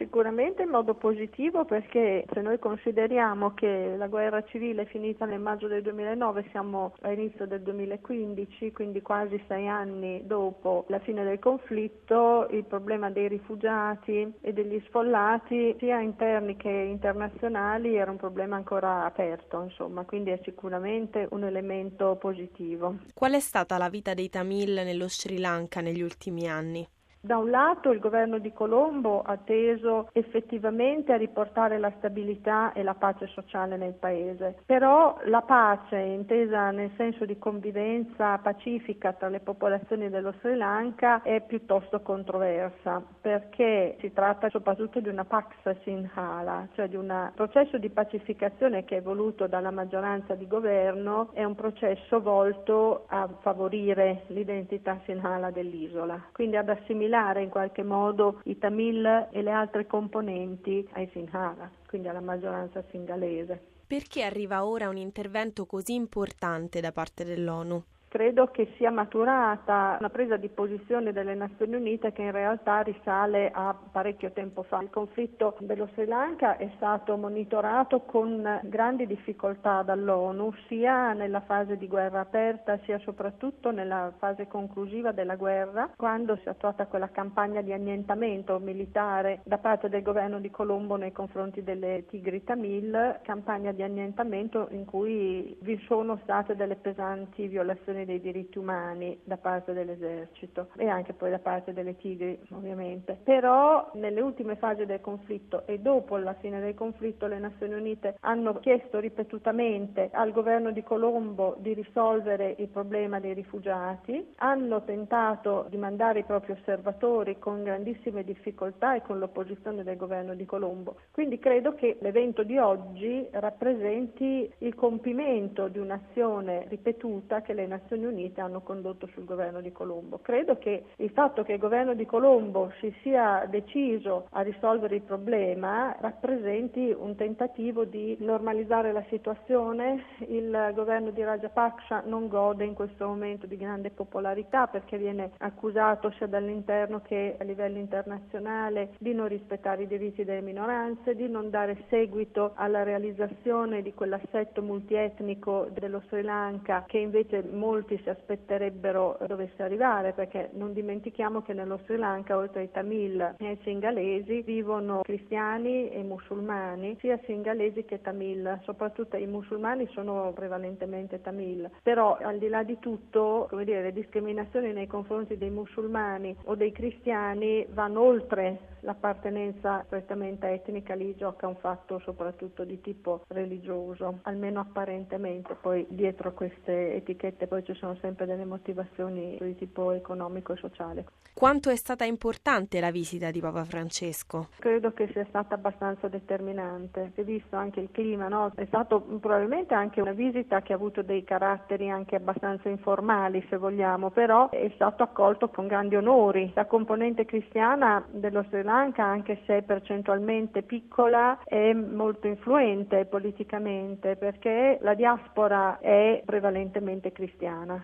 Sicuramente in modo positivo, perché se noi consideriamo che la guerra civile è finita nel maggio del 2009, siamo all'inizio del 2015, quindi quasi 6 anni dopo la fine del conflitto, il problema dei rifugiati e degli sfollati, sia interni che internazionali, era un problema ancora aperto, insomma, quindi è sicuramente un elemento positivo. Qual è stata la vita dei Tamil nello Sri Lanka negli ultimi anni? Da un lato il governo di Colombo ha teso effettivamente a riportare la stabilità e la pace sociale nel paese, però la pace, intesa nel senso di convivenza pacifica tra le popolazioni dello Sri Lanka, è piuttosto controversa, perché si tratta soprattutto di una Pax Sinhala, cioè di un processo di pacificazione che è voluto dalla maggioranza di governo, è un processo volto a favorire l'identità Sinhala dell'isola, quindi ad assimilare in qualche modo i Tamil e le altre componenti ai Sinhala, quindi alla maggioranza singalese. Perché arriva ora un intervento così importante da parte dell'ONU? Credo che sia maturata una presa di posizione delle Nazioni Unite che in realtà risale a parecchio tempo fa. Il conflitto dello Sri Lanka è stato monitorato con grandi difficoltà dall'ONU, sia nella fase di guerra aperta, sia soprattutto nella fase conclusiva della guerra, quando si è attuata quella campagna di annientamento militare da parte del governo di Colombo nei confronti delle Tigri Tamil, campagna di annientamento in cui vi sono state delle pesanti violazioni dei diritti umani da parte dell'esercito e anche poi da parte delle Tigri, ovviamente. Però nelle ultime fasi del conflitto e dopo la fine del conflitto le Nazioni Unite hanno chiesto ripetutamente al governo di Colombo di risolvere il problema dei rifugiati, hanno tentato di mandare i propri osservatori con grandissime difficoltà e con l'opposizione del governo di Colombo. Quindi credo che l'evento di oggi rappresenti il compimento di un'azione ripetuta che le Nazioni Unite hanno condotto sul governo di Colombo. Credo che il fatto che il governo di Colombo si sia deciso a risolvere il problema rappresenti un tentativo di normalizzare la situazione. Il governo di Rajapaksa non gode in questo momento di grande popolarità perché viene accusato sia dall'interno che a livello internazionale di non rispettare i diritti delle minoranze, di non dare seguito alla realizzazione di quell'assetto multietnico dello Sri Lanka che invece molti si aspetterebbero dovesse arrivare, perché non dimentichiamo che nello Sri Lanka oltre ai Tamil e ai singalesi vivono cristiani e musulmani, sia singalesi che Tamil, soprattutto i musulmani sono prevalentemente Tamil, però al di là di tutto, come dire, le discriminazioni nei confronti dei musulmani o dei cristiani vanno oltre l'appartenenza strettamente etnica, lì gioca un fatto soprattutto di tipo religioso, almeno apparentemente, poi dietro queste etichette poi ci sono sempre delle motivazioni di tipo economico e sociale. Quanto è stata importante la visita di Papa Francesco? Credo che sia stata abbastanza determinante, si è visto anche il clima, no? È stato probabilmente anche una visita che ha avuto dei caratteri anche abbastanza informali se vogliamo, però è stato accolto con grandi onori. La componente cristiana dello Sri Lanka, anche se percentualmente piccola, è molto influente politicamente perché la diaspora è prevalentemente cristiana